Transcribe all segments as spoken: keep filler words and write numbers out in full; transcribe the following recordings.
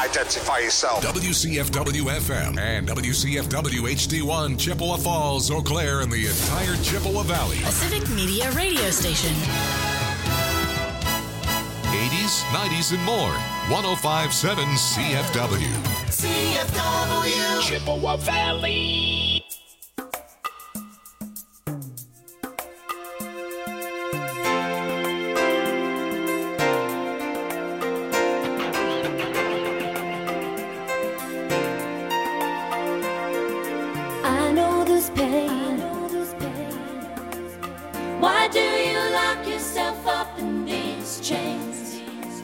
identify yourself. W C F W F M and W C F W H D one, Chippewa Falls, Eau Claire, and the entire Chippewa Valley. A Civic Media radio station. eighties, nineties, and more. one oh five point seven C F W. C F W. Chippewa Valley. I know this pain. Why do you lock yourself up in these chains?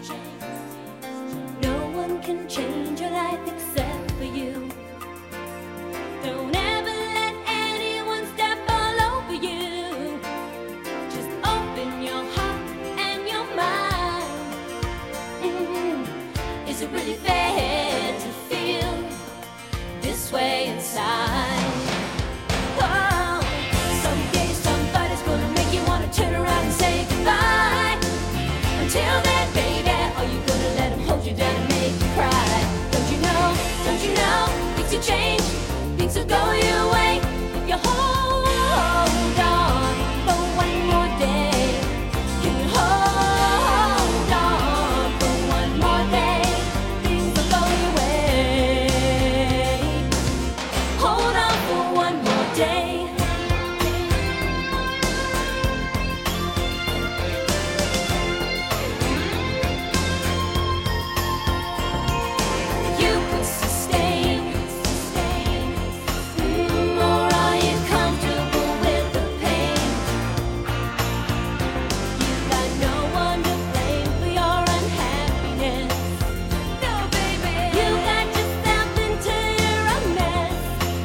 No one can change your life except for you. Don't ever let anyone step all over you. Just open your heart and your mind. Mm. Is it really fair to feel this way inside? Whoa. Someday somebody's gonna make you wanna turn around and say goodbye. Until then, baby, are you gonna let him hold you down and make you cry? Don't you know, don't you know, things will change, things will go your way if you hold on for one more day. Can you hold on for one more day? Things will go your way. Hold on for one more day. You could sustain, mm, or are you comfortable with the pain? You got no one to blame for your unhappiness. No, baby, you got yourself into your own mess.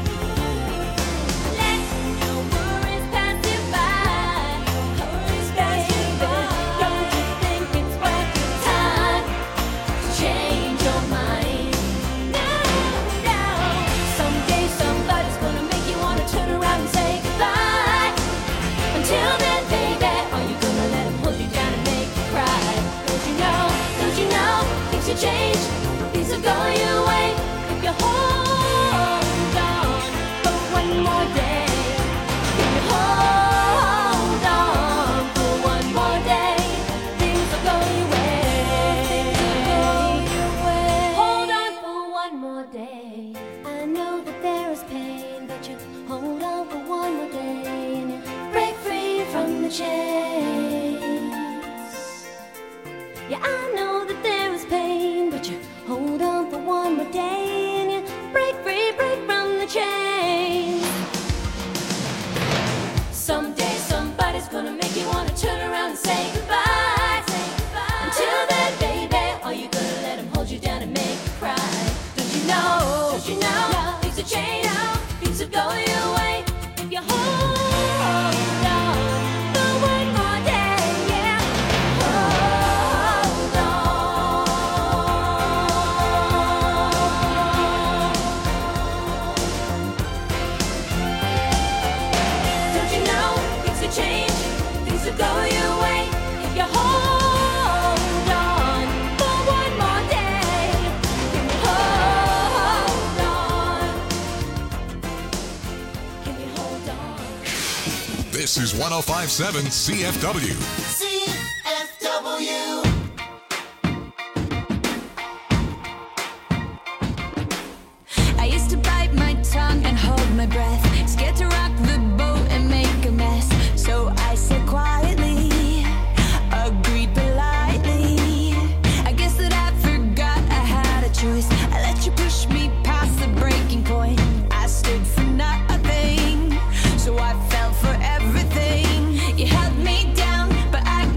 Let your worries pass you by. Worries pass you by. Don't you think it's worth your time to change your mind? No, no. Someday somebody's gonna make you wanna turn around and say goodbye. Until then, baby, are you gonna let him hold you down and make you cry? Don't you know, don't you know, things will change, things will go your way if you hold on for one more day. If you hold on for one more day, things will go your way. Hold on for one more day. I know that there is pain, but you hold on for one more day and you break free from the chains. Yeah, I know that there is pain, but you hold on for one more day and you break free, break from the chains. Someday somebody's gonna make you wanna turn around and say goodbye. Until then, baby, are you gonna let him hold you down and make you cry? Don't you know, don't you know, things will change, things will go your way if you hold on for one more day, yeah. Hold on. Don't you know, things will change, things will go your way if you hold on for one more day. Can you hold on? Can you hold on? This is one oh five point seven C F W. C F W. I used to bite my tongue and hold my breath, scared to rock the boat and make a mess. So I said quietly, agreed politely. I guess that I forgot I had a choice. I let you push me past the breaking point. I stood for nothing, so I fell for everything. You held me down, but I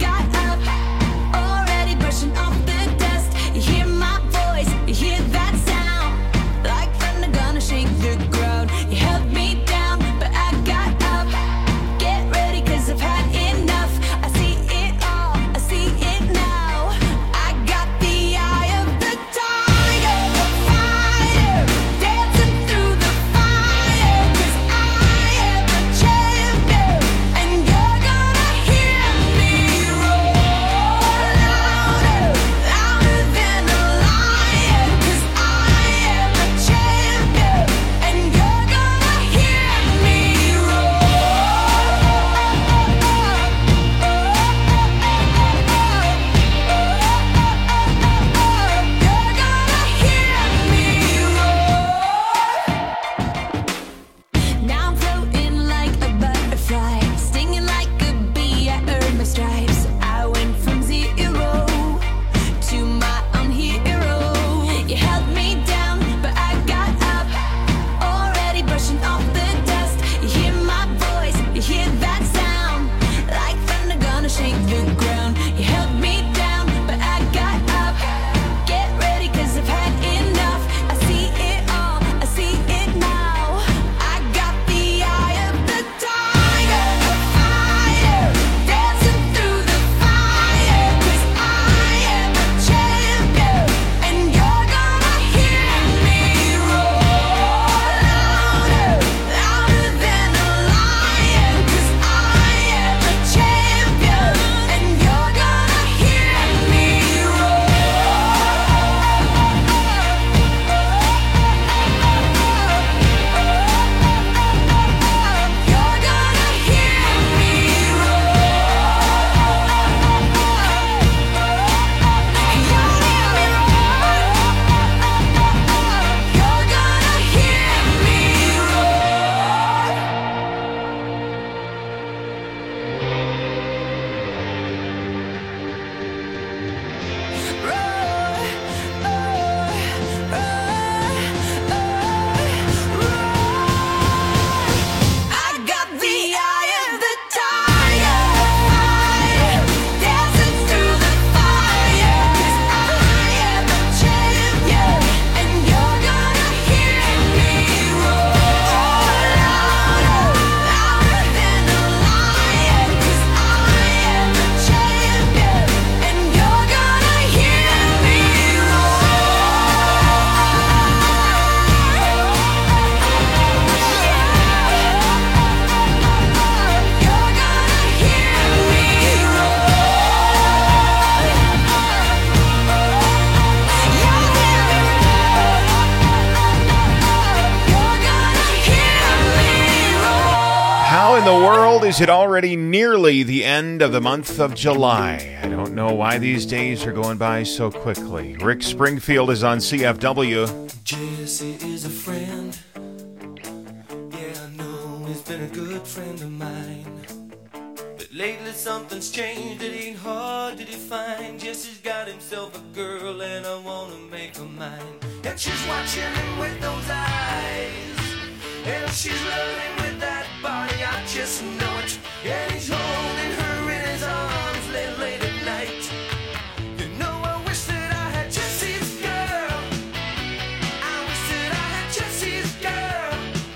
the world is it already nearly the end of the month of July? I don't know why these days are going by so quickly. Rick Springfield is on C F W. Jesse is a friend. Yeah, I know he's been a good friend of mine. But lately something's changed, it ain't hard to define. Jesse's got himself a girl and I wanna make her mine. And she's watching him with those eyes, and she's loving with that body, I just know it. And he's holding her in his arms late, late at night. You know, I wish that I had Jesse's girl. I wish that I had Jesse's girl.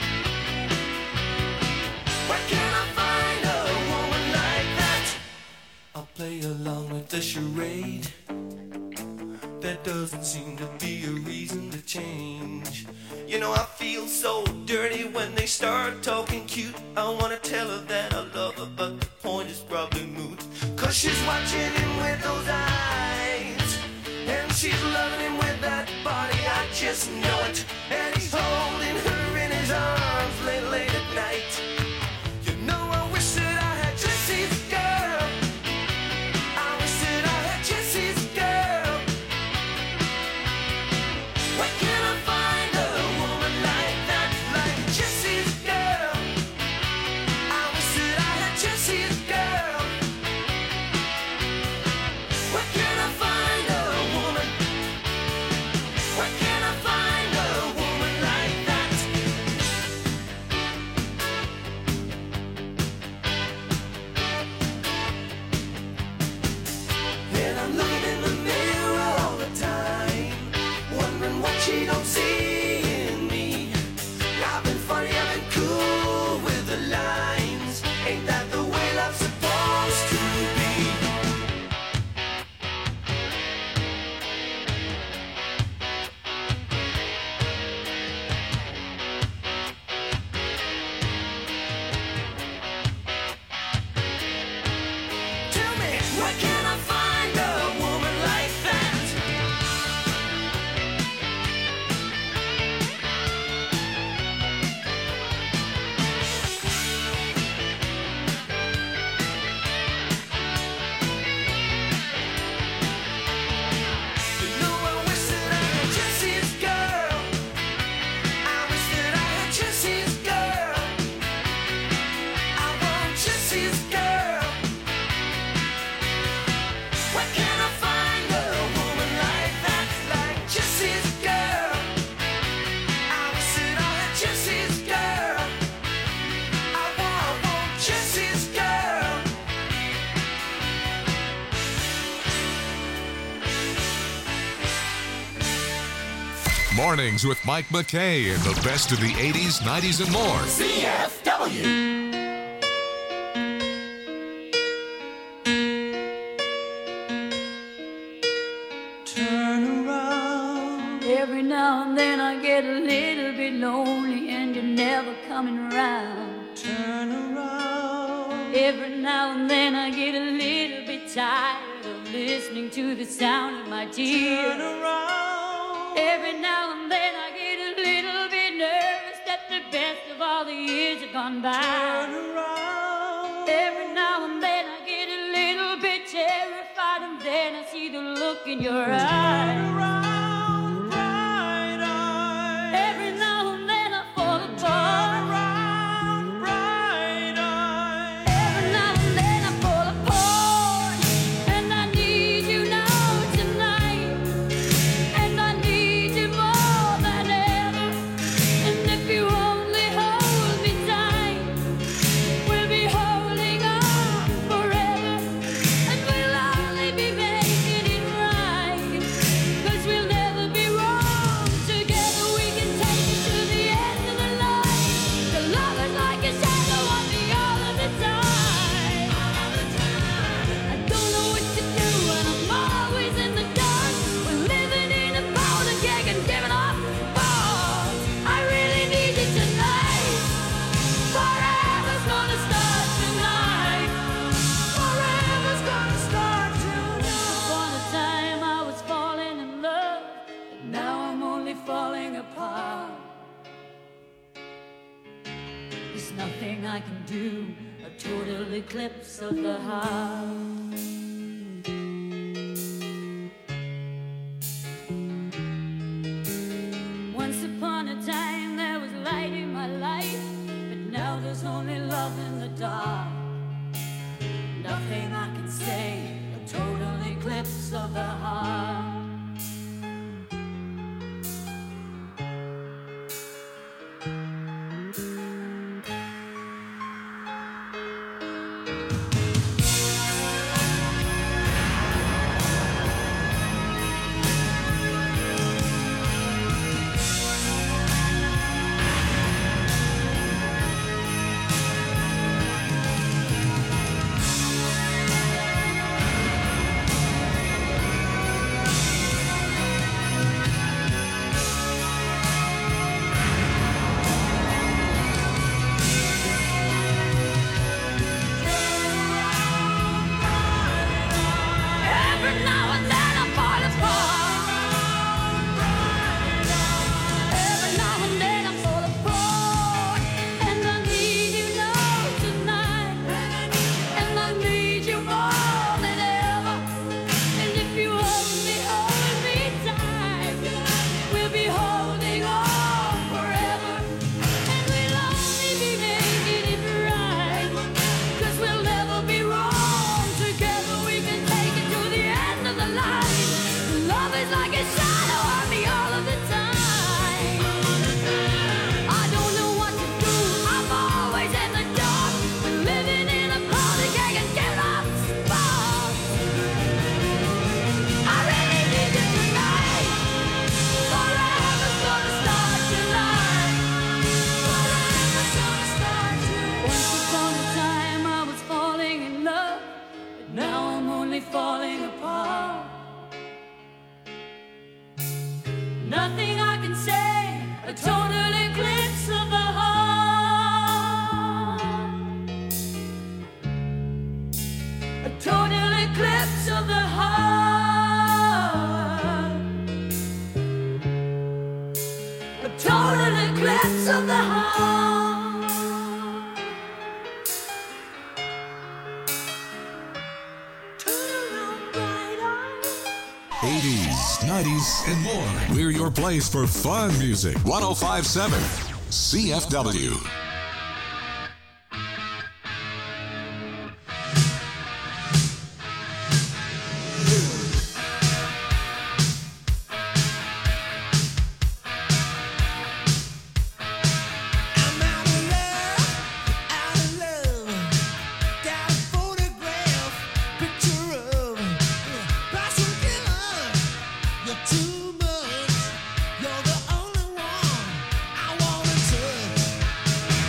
Where can I find a woman like that? I'll play along with the charade. There doesn't seem to be a reason to change. You know, I feel so dirty when they start talking cute. I wanna tell her that I love her, but the point is probably moot. Cause she's watching him with those eyes, and she's loving him with that body, I just know it. And he's holding her in his arms late, late at night. You know, I wish that I had Jesse's girl. I wish that I had Jesse's girl. Where can I find a woman like that, like Jesse's girl? I wish that I had Jesse's girl. Where can I find a woman? Where can I find a woman like that? And I'm looking in the mirror all the time, wondering what she don't see in me. I've been funny, I've been cool with the lines. Ain't that the way love's supposed to be? Tell me, where can I find a woman like that? You know, I wish that I had Jesse's girl. I wish that I had Jesse's girl. I want Jesse's girl. Where can I find a woman like that, like Jesse's girl? I wish that I had Jesse's girl. I want, I want Jesse's girl. Mornings with Mike McKay and the best of the eighties, nineties, and more. C F W. Turn around. Every now and then I get a little bit lonely and you're never coming around. Turn around. Every now and then I get a little bit tired of listening to the sound of my Turn tears. around. Every now and then I get a little bit nervous that the best of all the years have gone by. Turn around. Every now and then I get a little bit terrified, and then I see the look in your eyes. Around, bright eyes. Every now and then I fall apart. Around, bright eyes. Every now and then I fall apart, and I need you now tonight, and I need you more than ever. And if you only hold me tight, we'll be holding on forever, and we'll only be making it right, 'cause we do a total eclipse of the heart. Once upon a time there was light in my life, but now there's only love in the dark. Nothing I can say, a total eclipse of the heart. eighties, nineties, and more. We're your place for fun music. one oh five point seven C F W. Too much, you're the only one I wanna touch.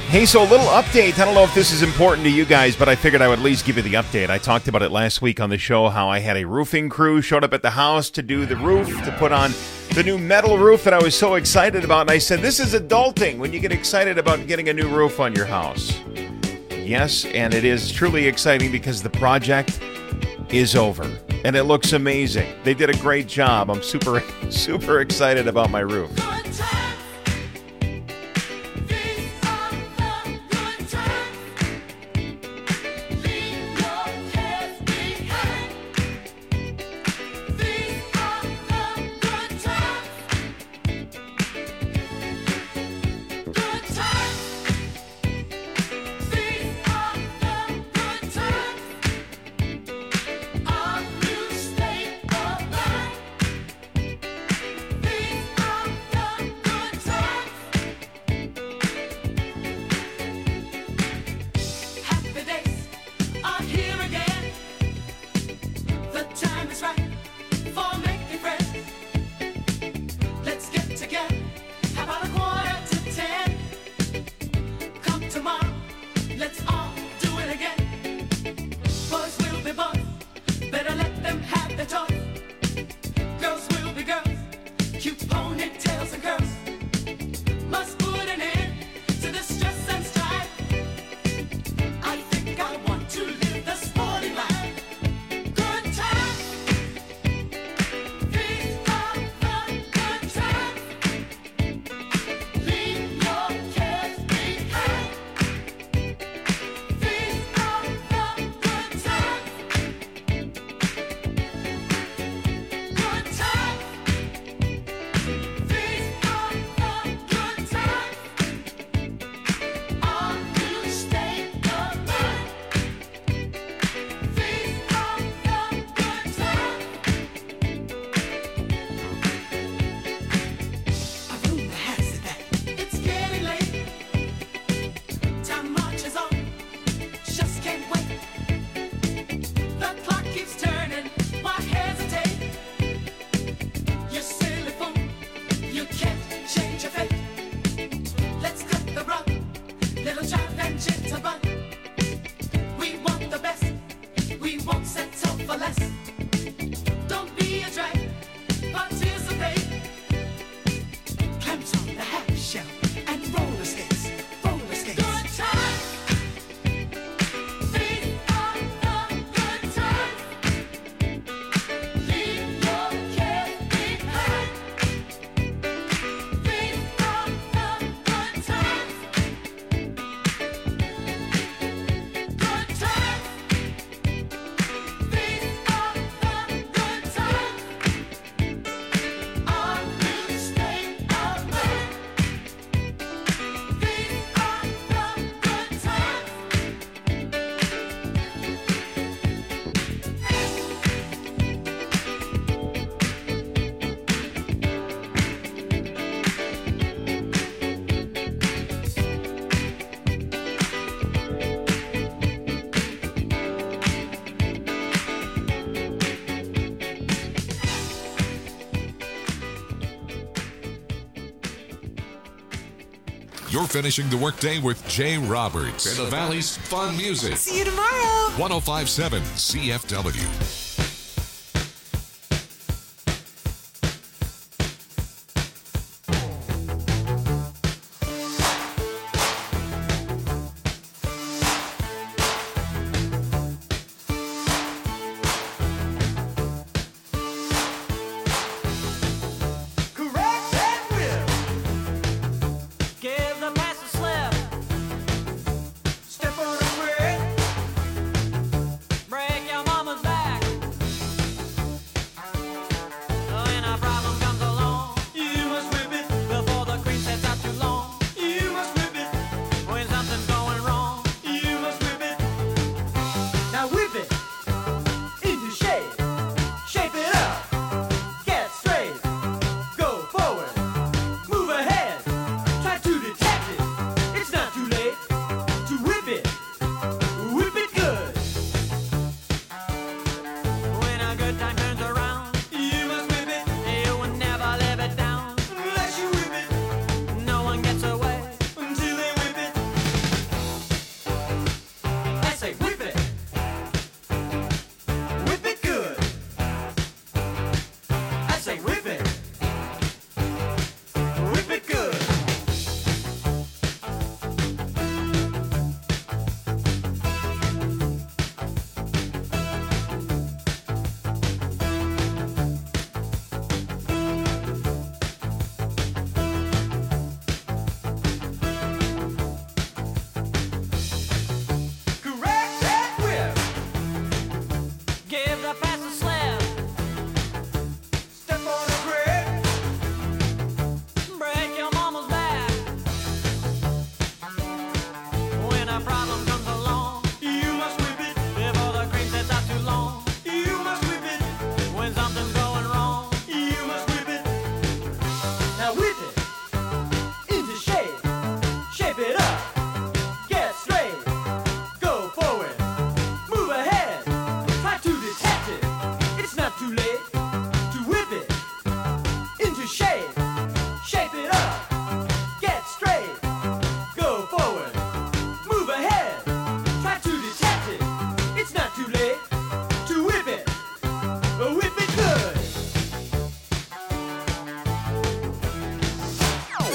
Hey, so a little update. I don't know if this is important to you guys, but I figured I would at least give you the update. I talked about it last week on the show, how I had a roofing crew showed up at the house to do the roof, to put on the new metal roof that I was so excited about. And I said, this is adulting when you get excited about getting a new roof on your house. Yes, and it is truly exciting because the project is over. And it looks amazing. They did a great job. I'm super, super excited about my roof. You're finishing the workday with Jay Roberts and the Valley's fun music. See you tomorrow. one oh five point seven C F W. Break your mama's back.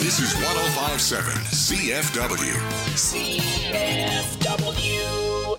This is one oh five point seven C F W. C F W.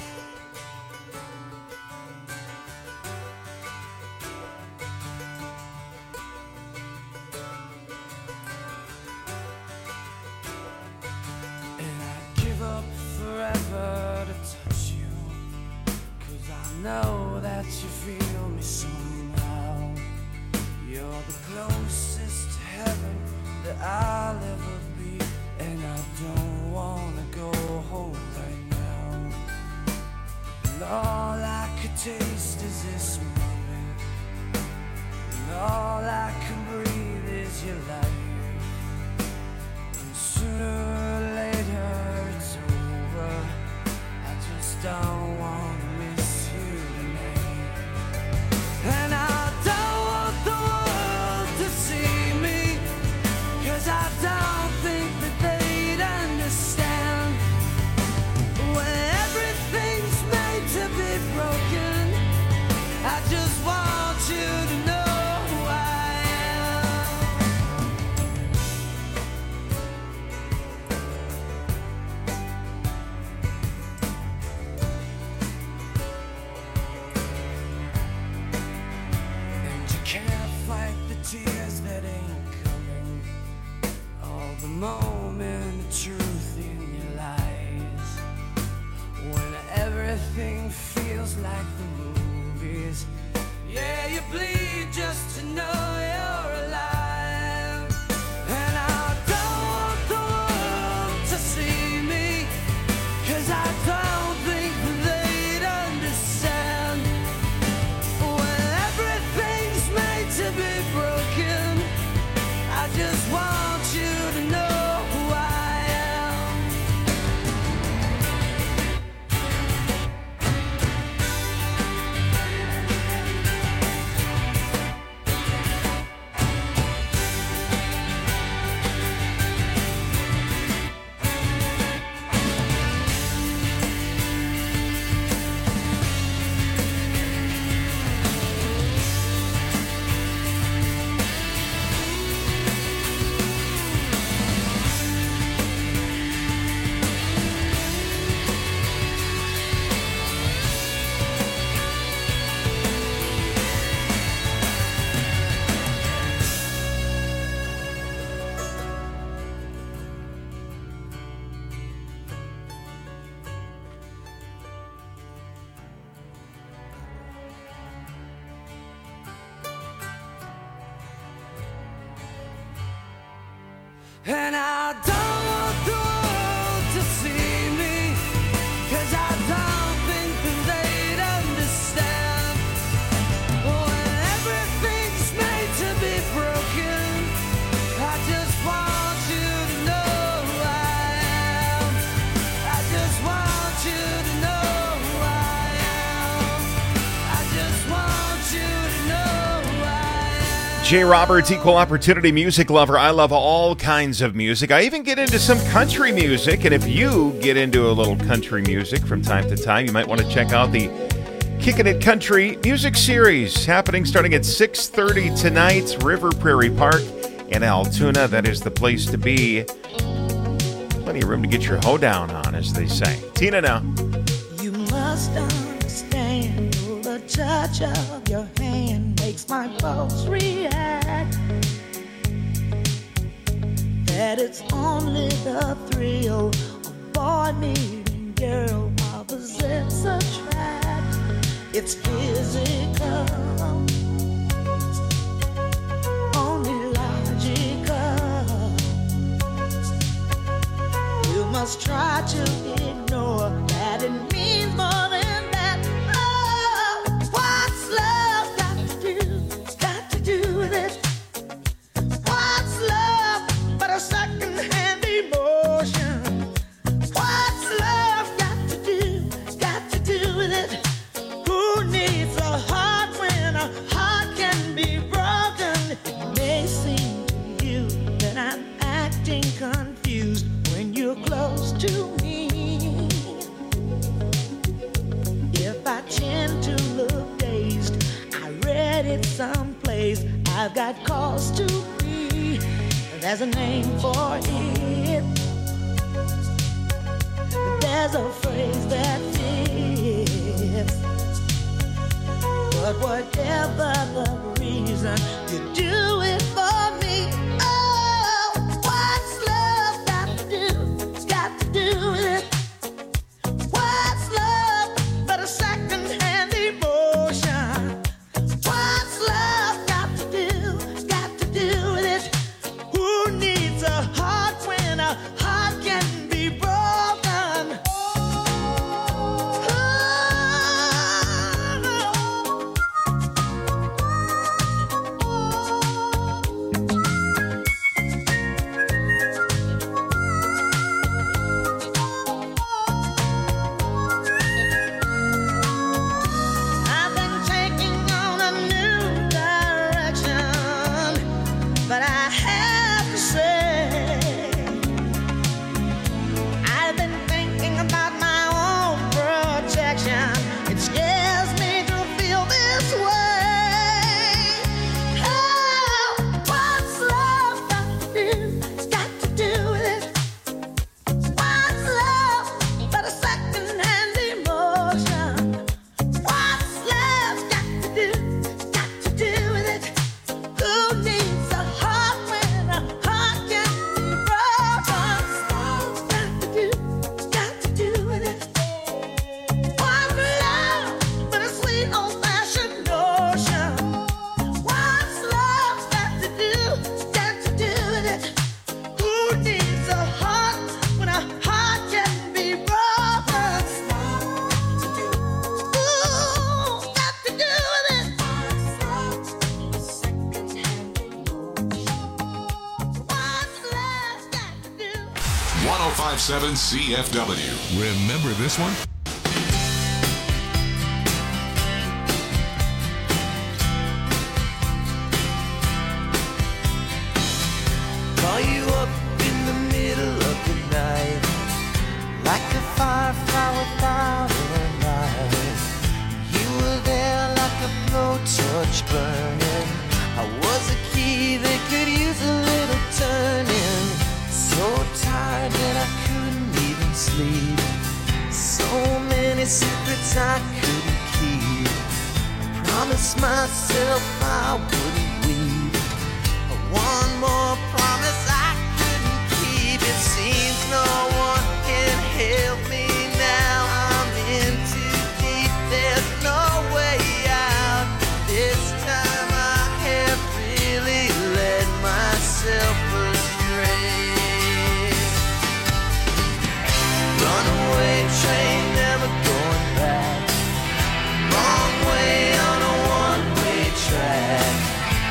And I'd give up forever to touch you, 'cause I know that you feel me somehow. You're the closest to heaven that I'll ever be, and I don't wanna go home right now. And all I could taste is this moment, and all I can breathe is your life. And sooner or later it's over. I just don't wanna miss you tonight. And I don't want the world to see me, 'cause I don't think that they'd understand. When everything's made to be broken, I just want you to know who I am. And you can't fight the tears that ain't coming, all the moment of truth in your lies. When everything feels like the movies, yeah, you bleed just to know you're alive. And I don't want the world to see me, 'cause I don't think that they'd understand. When everything's made to be broken, I just want you to know who I am. And I don't want the world to see me, 'cause I don't think that they'd understand. When everything's made to be broken, I just want you to know who I am. I just want you to know who I am. I just want you to know who I am. Jay Roberts, equal opportunity music lover. I love all kinds of music. I even get into some country music. And if you get into a little country music from time to time, you might want to check out the Kickin' It Country music series happening starting at six thirty tonight. River Prairie Park in Altoona. That is the place to be. Plenty of room to get your hoedown on, as they say. Tina now. You must understand, the touch of your hand makes my pulse react. That it's only the thrill of boy meeting girl opposites attract. It's physical, only logical. You must try to ignore that it means more than that. Oh, what's love got to do? Got to do with it. What's love but a second-hand emotion? What's love got to do? Got to do with it. Who needs a heart when a heart can be broken? It may seem to you that I'm acting confused when you're close to me. If I tend to look dazed, I read it someplace. I've got cause to be. there's a name for it. There's a phrase that fits. But whatever the reason, you do it for me. Oh, what's love got to do? Got to do with it. What's love but a second-hand emotion? What's love got to do? Got to do with it. Who needs a heart when a heart can be broken? I've been taking on a new direction, but I have to say, I've been thinking about my own protection. It scares me to feel this way. Oh, what's love got to do? Got to do with it. What's love but a second-hand emotion? What's love got to do? Got to do with it. Who needs a heart when a heart can be broken? Got to do, got to do with it. What's love but a sweet old-fashioned notion? What's love got to do? Got to do with it. Who needs a heart when a heart can be broken? Ooh, got to do with it. What's love got to do? one oh five point seven C F W. Remember this one? Call you up in the middle of the night, like a firefly without a light. You were there like a blowtorch burning. I was a key that could use a little turning. So tired that I couldn't even sleep. So many secrets I couldn't keep. I promised myself I wouldn't weep. One more promise I couldn't keep. It seems no one can help me now. I'm in too deep. There's no way out. This time I have really led myself astray. Runaway train, never going back. Wrong way on a one-way track.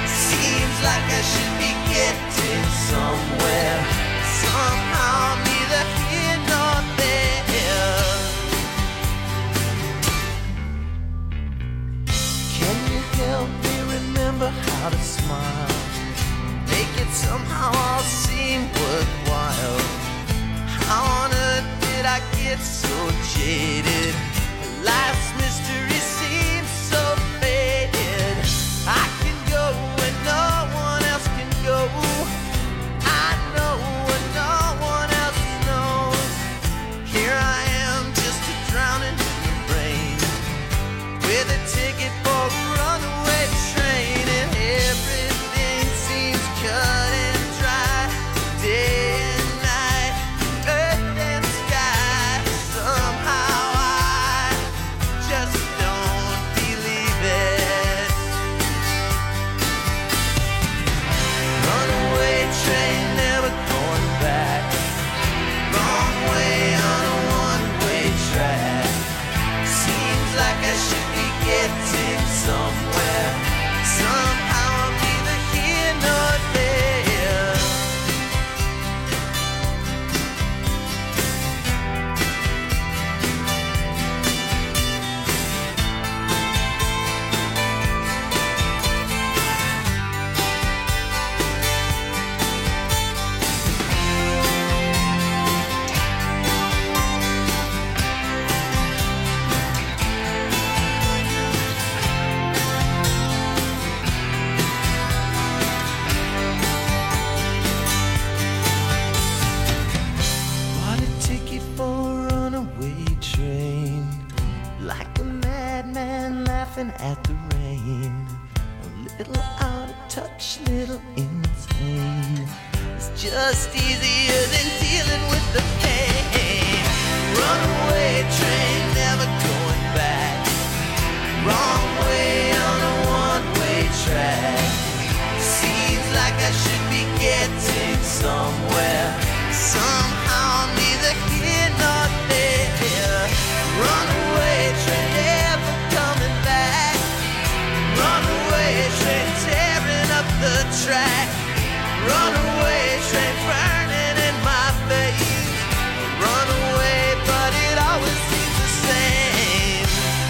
just easier than dealing with the pain. Runaway train, never going back. Wrong way on a one-way track. Seems like I should be getting somewhere. Somehow I'm neither here nor there. Runaway train, never coming back. Runaway train, tearing up the track. Runaway train, burning in my face. Runaway, but it always seems the same.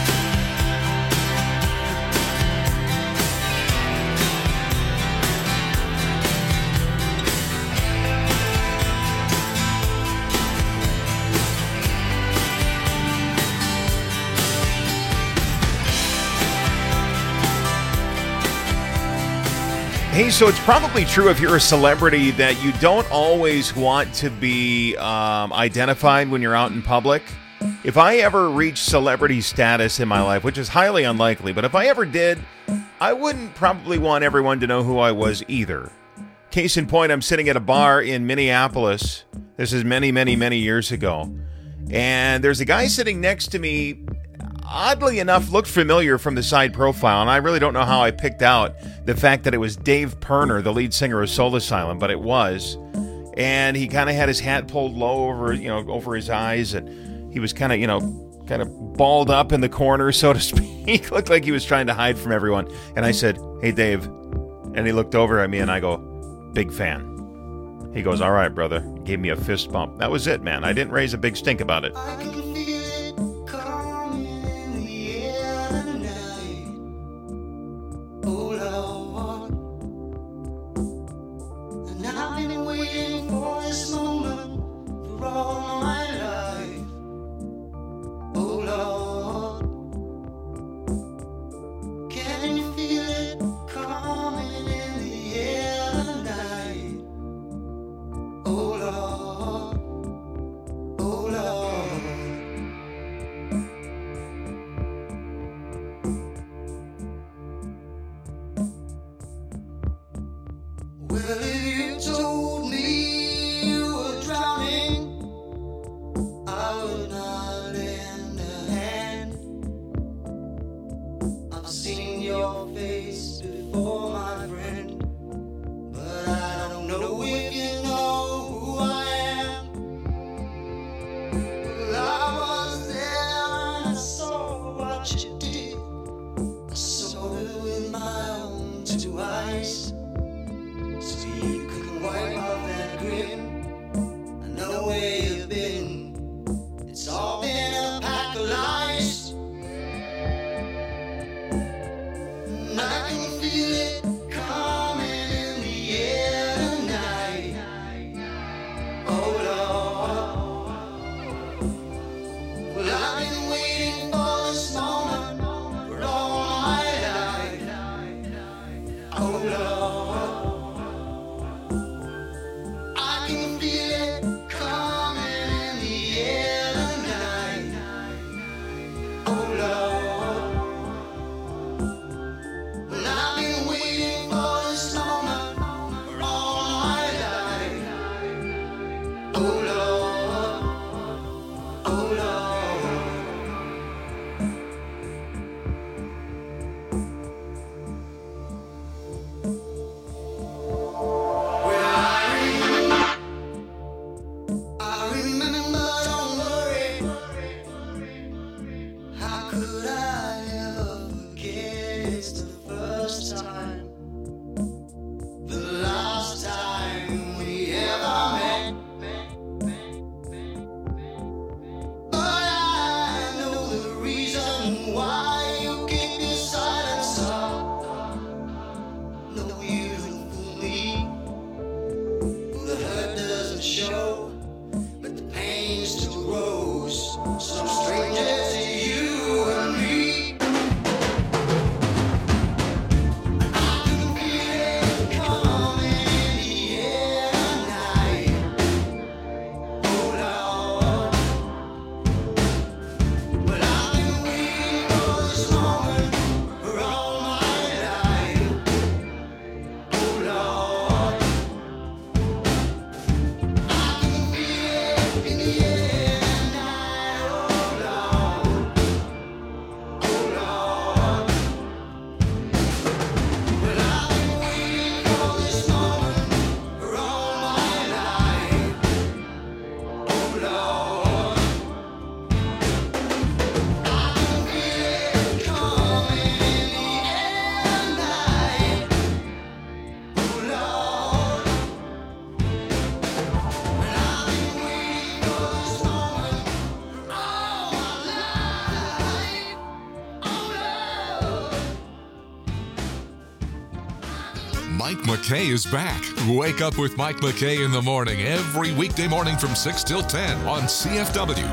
Hey, so it's probably true if you're a celebrity that you don't always want to be um, identified when you're out in public. If I ever reach celebrity status in my life, which is highly unlikely, but if I ever did, I wouldn't probably want everyone to know who I was either. Case in point, I'm sitting at a bar in Minneapolis. This is many, many, many years ago. And there's a guy sitting next to me, oddly enough, looked familiar from the side profile, and I really don't know how I picked out the fact that it was Dave Pirner, the lead singer of Soul Asylum, but it was. And he kind of had his hat pulled low over, you know, over his eyes, and he was kind of, you know, kind of balled up in the corner, so to speak. Looked like he was trying to hide from everyone. And I said, "Hey, Dave." And he looked over at me, and I go, "Big fan." He goes, "All right, brother." Gave me a fist bump. That was it, man. I didn't raise a big stink about it. I can feel it coming in the air tonight. Oh Lord, and I've been waiting for this moment for all my life. Oh Lord, can you feel it coming in the air tonight? Oh Lord, oh Lord. Mike McKay is back. Wake up with Mike McKay in the morning every weekday morning from six till ten on C F W.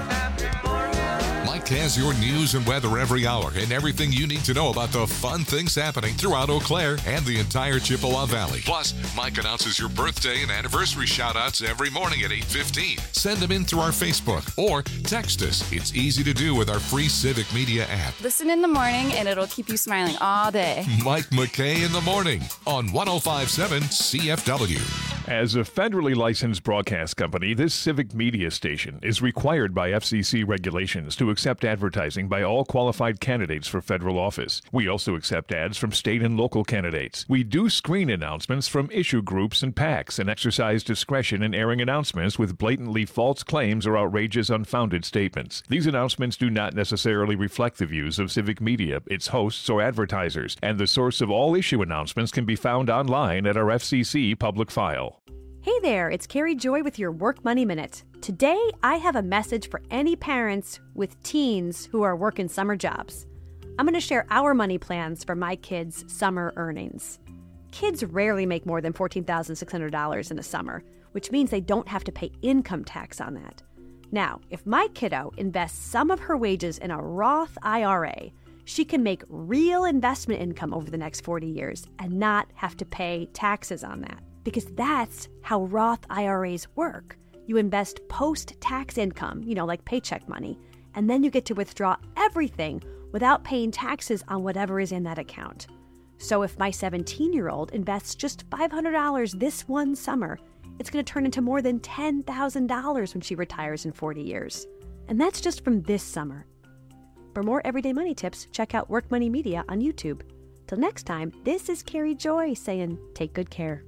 Mike has your news and weather every hour and everything you need to know about the fun things happening throughout Eau Claire and the entire Chippewa Valley. Plus, Mike announces your birthday and anniversary shout-outs every morning at eight fifteen. Send them in through our Facebook or text us. It's easy to do with our free Civic Media app. Listen in the morning and it'll keep you smiling all day. Mike McKay in the morning on one oh five point seven C F W. As a federally licensed broadcast company, this Civic Media station is required by F C C regulations to accept advertising by all qualified candidates for federal office. We also accept ads from state and local candidates. We do screen announcements from issue groups and PACs and exercise discretion in airing announcements with blatantly false claims or outrageous, unfounded statements. These announcements do not necessarily reflect the views of Civic Media, its hosts, or advertisers, and the source of all issue announcements can be found online at our F C C public file. Hey there, it's Carrie Joy with your Work Money Minute. Today, I have a message for any parents with teens who are working summer jobs. I'm going to share our money plans for my kids' summer earnings. Kids rarely make more than fourteen thousand six hundred dollars in a summer, which means they don't have to pay income tax on that. Now, if my kiddo invests some of her wages in a Roth I R A, she can make real investment income over the next forty years and not have to pay taxes on that. Because that's how Roth I R As work. You invest post-tax income, you know, like paycheck money, and then you get to withdraw everything without paying taxes on whatever is in that account. So if my seventeen-year-old invests just five hundred dollars this one summer, it's going to turn into more than ten thousand dollars when she retires in forty years. And that's just from this summer. For more everyday money tips, check out Work Money Media on YouTube. Till next time, this is Carrie Joy saying, take good care.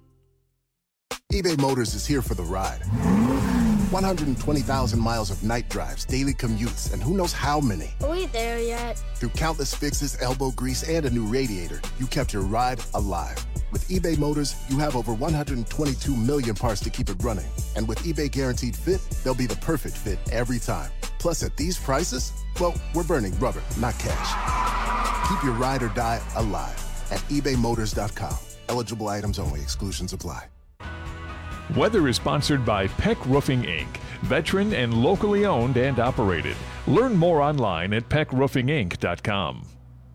eBay Motors is here for the ride. one hundred twenty thousand miles of night drives, daily commutes, and who knows how many. Are we there yet? Through countless fixes, elbow grease, and a new radiator, you kept your ride alive. With eBay Motors, you have over one hundred twenty-two million parts to keep it running. And with eBay Guaranteed Fit, they'll be the perfect fit every time. Plus, at these prices, well, we're burning rubber, not cash. Keep your ride or die alive at ebay motors dot com. Eligible items only. Exclusions apply. Weather is sponsored by Peck Roofing, Incorporated, veteran and locally owned and operated. Learn more online at peck roofing inc dot com.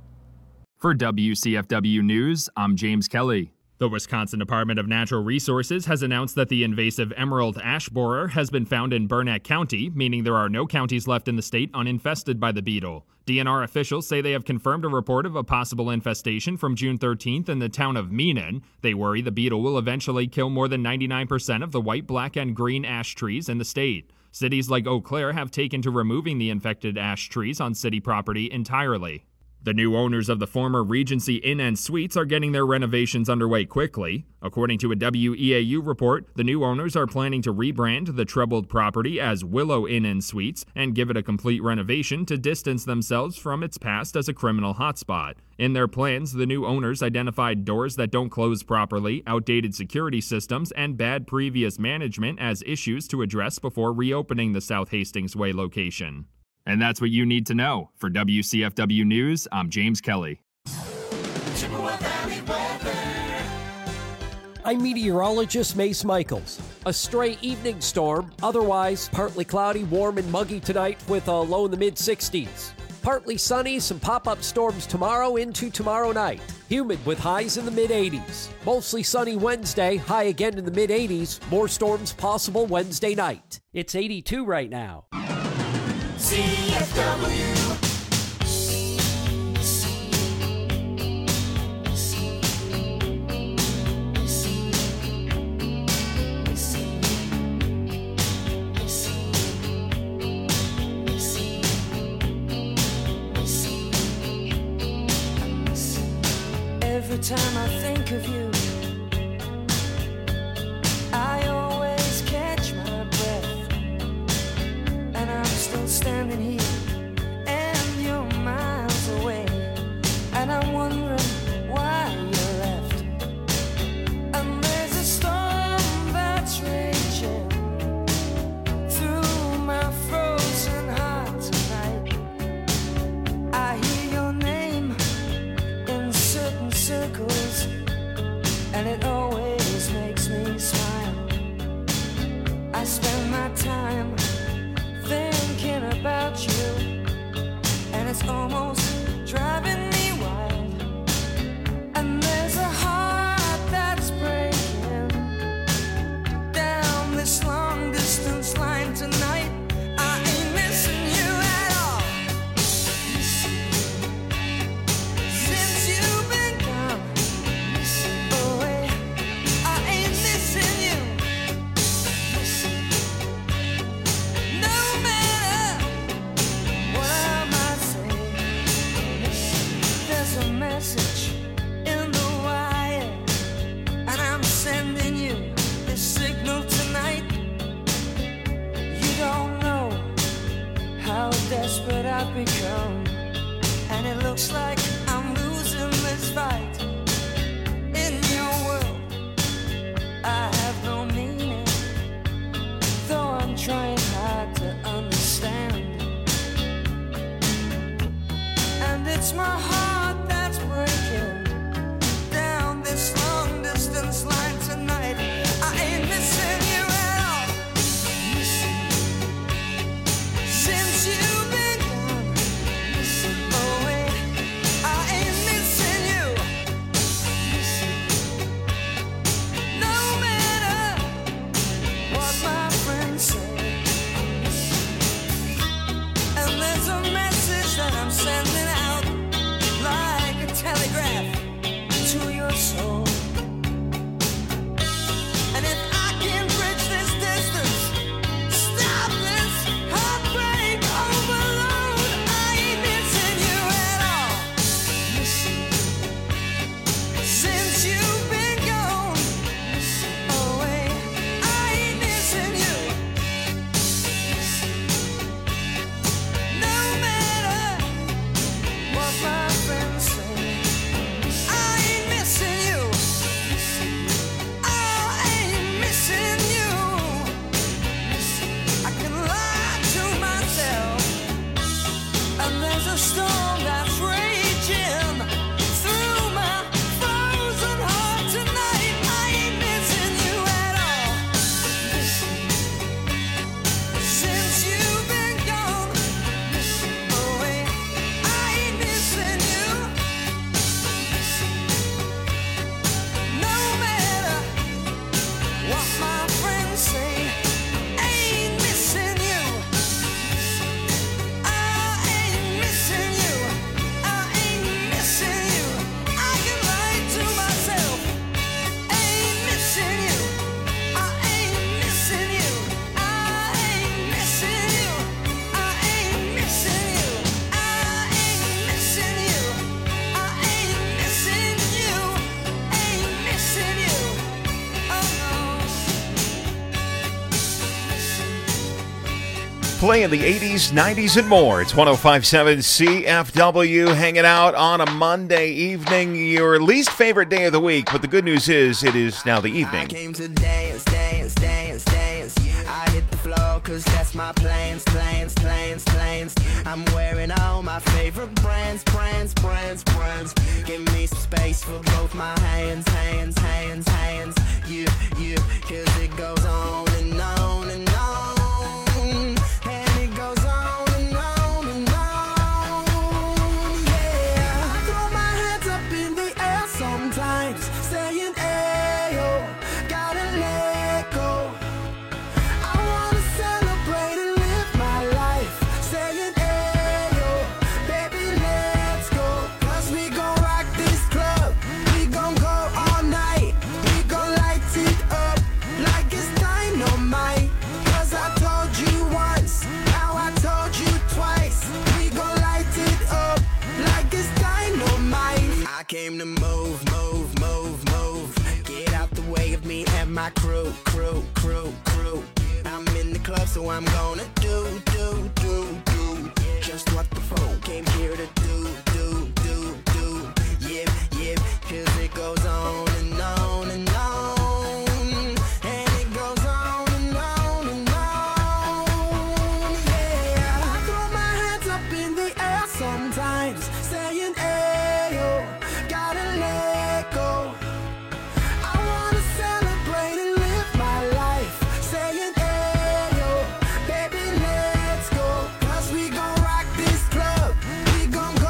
For W C F W News, I'm James Kelly. The Wisconsin Department of Natural Resources has announced that the invasive emerald ash borer has been found in Burnett County, meaning there are no counties left in the state uninfested by the beetle. D N R officials say they have confirmed a report of a possible infestation from June thirteenth in the town of Meenan. They worry the beetle will eventually kill more than ninety-nine percent of the white, black, and green ash trees in the state. Cities like Eau Claire have taken to removing the infected ash trees on city property entirely. The new owners of the former Regency Inn and Suites are getting their renovations underway quickly. According to a W E A U report, the new owners are planning to rebrand the troubled property as Willow Inn and Suites and give it a complete renovation to distance themselves from its past as a criminal hotspot. In their plans, the new owners identified doors that don't close properly, outdated security systems, and bad previous management as issues to address before reopening the South Hastings Way location. And that's what you need to know. For W C F W News, I'm James Kelly. Chippewa Valley weather. I'm meteorologist Mace Michaels. A stray evening storm, otherwise partly cloudy, warm and muggy tonight with a low in the mid sixties. Partly sunny, some pop-up storms tomorrow into tomorrow night. Humid with highs in the mid eighties. Mostly sunny Wednesday, high again in the mid eighties. More storms possible Wednesday night. It's eighty-two right now. C F W. Every time I think of you, I always catch my breath, and I'm still standing here, and you're miles away, and I'm wondering why you left. And there's a storm that's raging through my frozen heart tonight. I hear your name in certain circles. become. And it looks like I'm losing this fight. In your world, I have no meaning, though I'm trying hard to understand. And it's my heart that's breaking down this long distance line tonight. I ain't missing you at all. Since you've been gone, oh wait, I ain't missing you. No matter what my friends say. And there's a message that I'm sending out like a telegraph to your soul. And if I can bridge this distance, stop this heartbreak overload, I ain't missing you at all. Since you've been gone, oh wait, I ain't missing you. No matter what my friends say, I ain't missing you. I ain't missing you. I can lie to myself, and there's a storm that's raging through my frozen heart tonight. I ain't missing you at all. Since you've been gone, oh wait, I ain't missing you. No matter what my friends say, ain't missing you. I ain't missing you. I ain't missing you. I can lie to myself. Ain't missing you. I ain't missing you. I ain't missing you. I ain't missing you. I ain't missing you. I ain't missing you. Ain't missing you. Oh Playing the eighties, nineties, and more. It's one oh five point seven C F W, hanging out on a Monday evening, your least favorite day of the week. But the good news is, it is now the evening. Came to dance, dance, dance, dance. I hit the floor cause that's my plans, plans, plans, plans. I'm wearing all my favorite brands, brands, brands, brands. Give me some space for both my hands, hands, hands, hands. You, you, cause it goes on and on and on. And it goes on and on and on. Yeah, I throw my hands up in the air sometimes, saying, ayo, gotta let go. I wanna celebrate and live my life, saying, ayo, baby, let's go. Cause we gon' rock this club, we gon' go all night. We gon' light it up like it's dynamite. Cause I told you once, now I told you twice. We gon' light it up like it's dynamite. I came to move, move, move, move. Get out the way of me and my crew, crew, crew, crew. I'm in the club, so I'm gonna do, do, do, do just what the folk came here to do, do, do, do. Yep, yep, cause it goes on and on and on. And it goes on and on and on. Yeah, I throw my hands up in the air sometimes, saying, ayo, gotta let go. I wanna celebrate and live my life, saying, ayo, baby, let's go. Cause we gon' rock this club, we gon'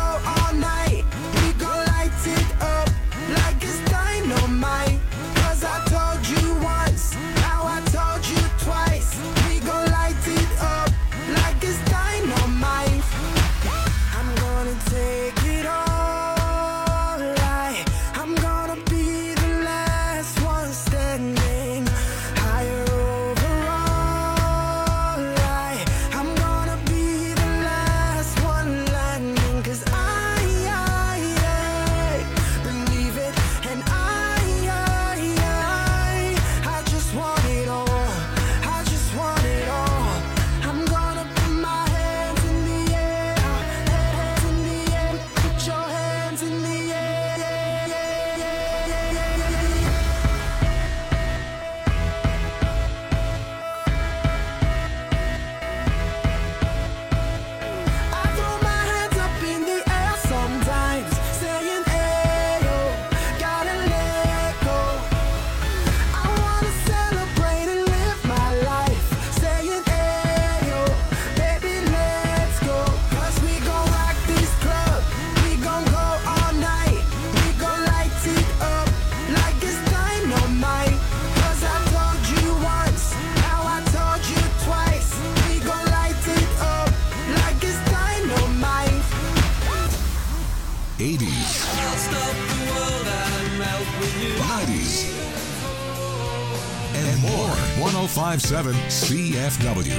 oh five seven C F W.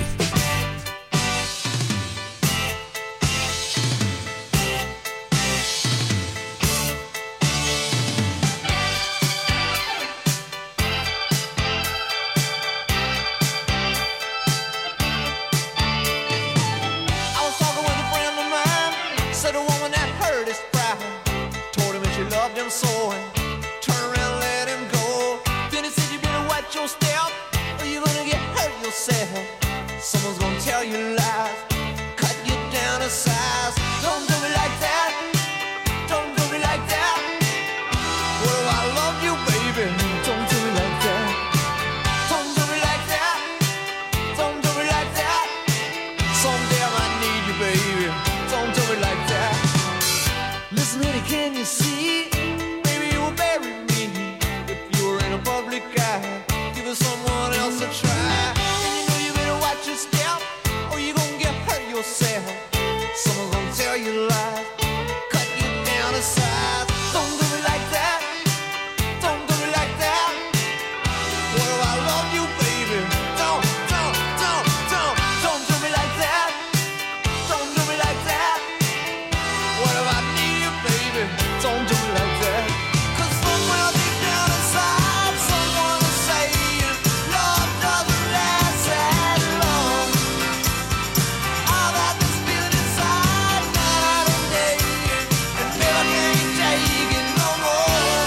I was talking with a friend of mine, said a woman that hurt his pride, told him that she loved him so, and turn around and let him go. Then he said you better watch your step, or you're gonna get hurt yourself. Someone's gonna tell you lies, cut you down to size. Don't do me like that, don't do me like that. What if I love you, baby? Don't do me like that. Don't do me like that, don't do me like that. Someday I might need you, baby. Don't do me like that. Listen, honey, can you see? Maybe you will bury me if you were in a public eye. Give it someone else a try. And you know you better watch your step, or you gonna get hurt yourself. Someone's gonna tell you lies, cut you down to size. Don't do me like that. Don't do me like that. What if I love you, baby? Don't, don't, don't, don't, don't do me like that. Don't do me like that. What if I need you, baby? Don't do me like that. 'Cause somewhere deep down inside, someone is saying love doesn't last that long. I've had this feeling inside night and day, and never can take it no more.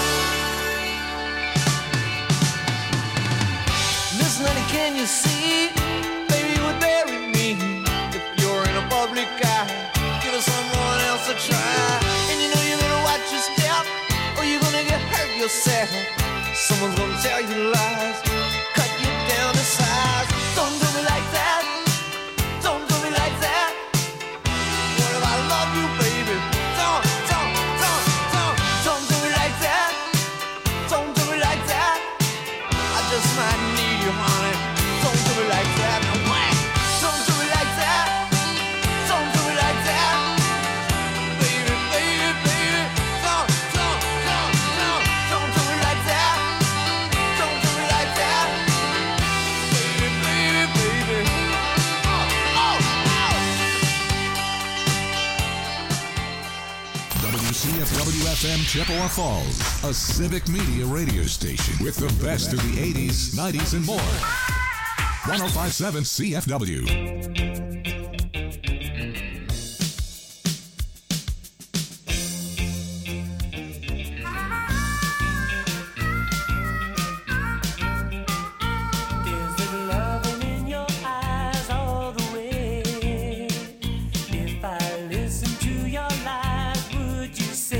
Listen, honey, can you see? Baby, you would bury me if you're in a public eye. Give it someone else a try. And you know you better watch your step, or you're gonna get hurt yourself. Someone's gonna tell you lies, cut you down to size. Don't do me like that. Don't do me like that. What if I love you, baby? Don't, don't, don't, don't, don't do me like that. Don't do me like that. I just might need you, honey. Don't do me like that. No way. Don't do me like that. Don't do me like that. Baby, baby, baby. Don't, don't, don't, don't, don't do me like that. Don't do me like that. Baby, baby, baby. Oh, oh, oh. W C F W F M Chippewa Falls, a civic media radio station with the best of the eighties, nineties, and more. one oh five point seven C F W.